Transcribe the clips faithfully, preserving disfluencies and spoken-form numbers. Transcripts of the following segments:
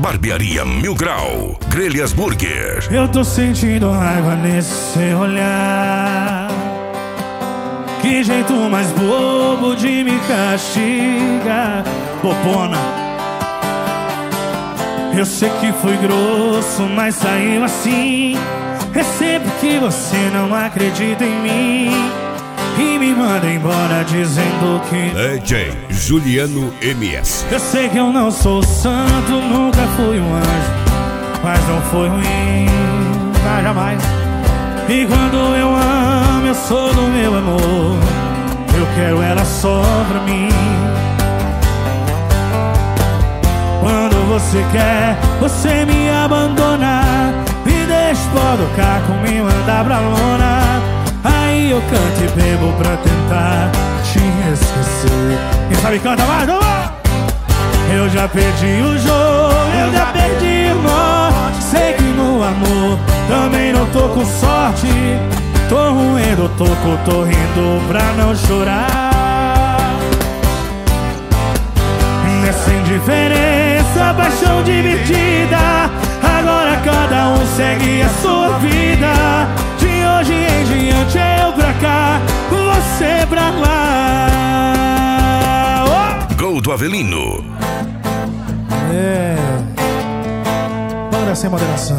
Barbearia Mil Grau, Grelhas Burger. Eu tô sentindo raiva nesse seu olhar. Que jeito mais bobo de me castigar, bobona. Eu sei que fui grosso, mas saiu assim. Recebo que você não acredita em mim e me manda embora dizendo que D J Juliano M S. Eu sei que eu não sou santo, nunca fui um anjo, mas não foi ruim, mas jamais. E quando eu amo, eu sou do meu amor, eu quero ela só pra mim. Quando você quer, você me abandona, me deixa podocar comigo, andar pra lona. Aí eu canto e bebo pra tentar te esquecer. Quem sabe canta mais, vamos! Eu já perdi o jogo, eu já perdi o norte. Sei que no amor também não tô com sorte. Tô ruindo, tô com, tô rindo pra não chorar. Nessa indiferença, paixão dividida, agora cada um segue a sua vida. De hoje em diante eu pra cá, você pra lá. Oh! Gol do Avelino. É, bora sem moderação.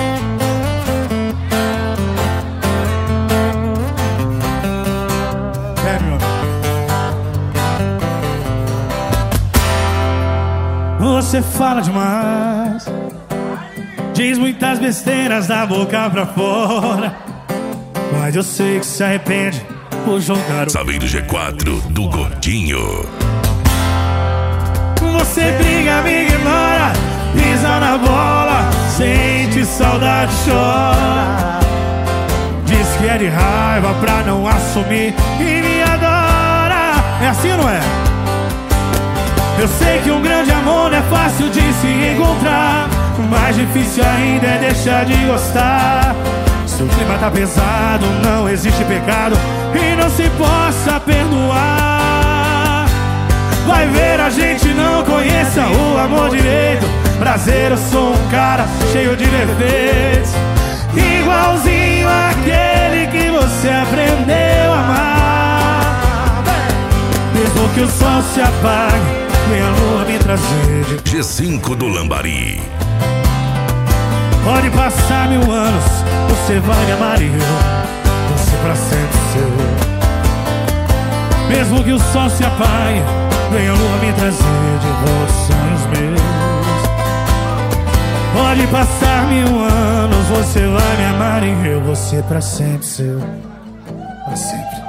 É, meu. Você fala demais, diz muitas besteiras da boca pra fora, mas eu sei que se arrepende por jogar o... Saveiro G quatro do Gordinho. Você briga, me ignora, pisa na bola, sente saudade, chora. Diz que é de raiva pra não assumir e me adora. É assim ou não é? Eu sei que um grande amor não é fácil de se encontrar, mais difícil ainda é deixar de gostar. Se o clima tá pesado, não existe pecado e não se possa perdoar. Vai ver, a gente não conheça o amor direito. Prazer, eu sou um cara cheio de defeitos, igualzinho àquele que você aprendeu a amar. Mesmo que o sol se apague, vem a lua me trazer de... G cinco do Lambari. Pode passar mil anos, você vai me amar e eu, você pra sempre seu. Mesmo que o sol se apague, vem a lua me trazer de volta sonhos meus. Pode passar mil anos, você vai me amar e eu, você pra sempre seu, pra sempre.